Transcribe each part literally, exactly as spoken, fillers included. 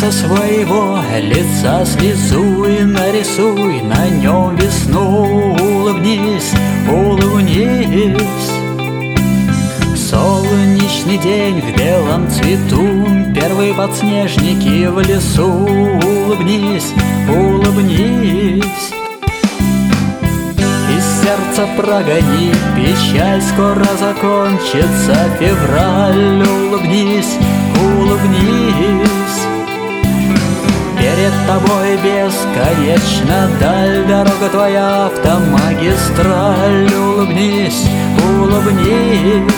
со своего лица слезу и нарисуй на нем весну. Улыбнись, улыбнись. Солнечный день в белом цвету, первые подснежники в лесу. Улыбнись, улыбнись. Из сердца прогони печаль, скоро закончится февраль. Улыбнись, улыбнись. Перед тобой бесконечно даль, дорога твоя автомагистраль. Улыбнись, улыбнись.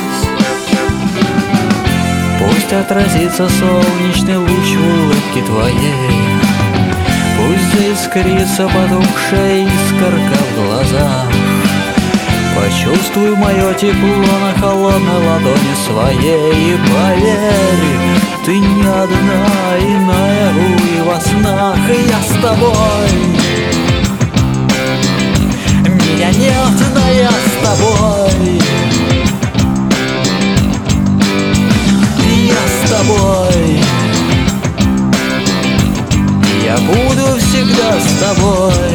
Пусть отразится солнечный луч в улыбке твоей, пусть заискрится потухшая искорка в глазах. Почувствуй мое тепло на холодной ладони своей. И поверь, ты не одна, и наяву, и во снах я с тобой. Меня нет, но я с тобой. Я с тобой. Я буду всегда с тобой.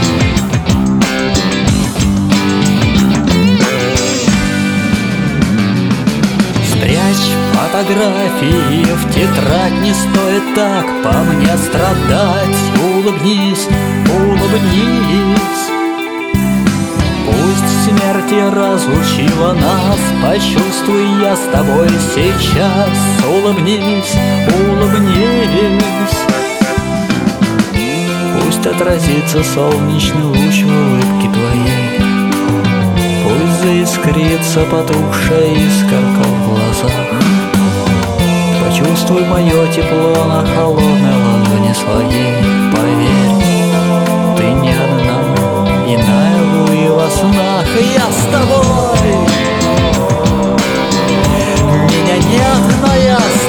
Спрячь фотографии в тетрадь, не стоит так по мне страдать. Улыбнись, улыбнись. Пусть смерть и разлучила нас, почувствуй я с тобой сейчас. Улыбнись, улыбнись. Пусть отразится солнечный луч в улыбке твоей, пусть заискрится потухшая искорка в глазах. Почувствуй мое тепло на холодной ладони своей. Поверь, ты не одна, и наяву, и во снах я с тобой. Меня нет, но я с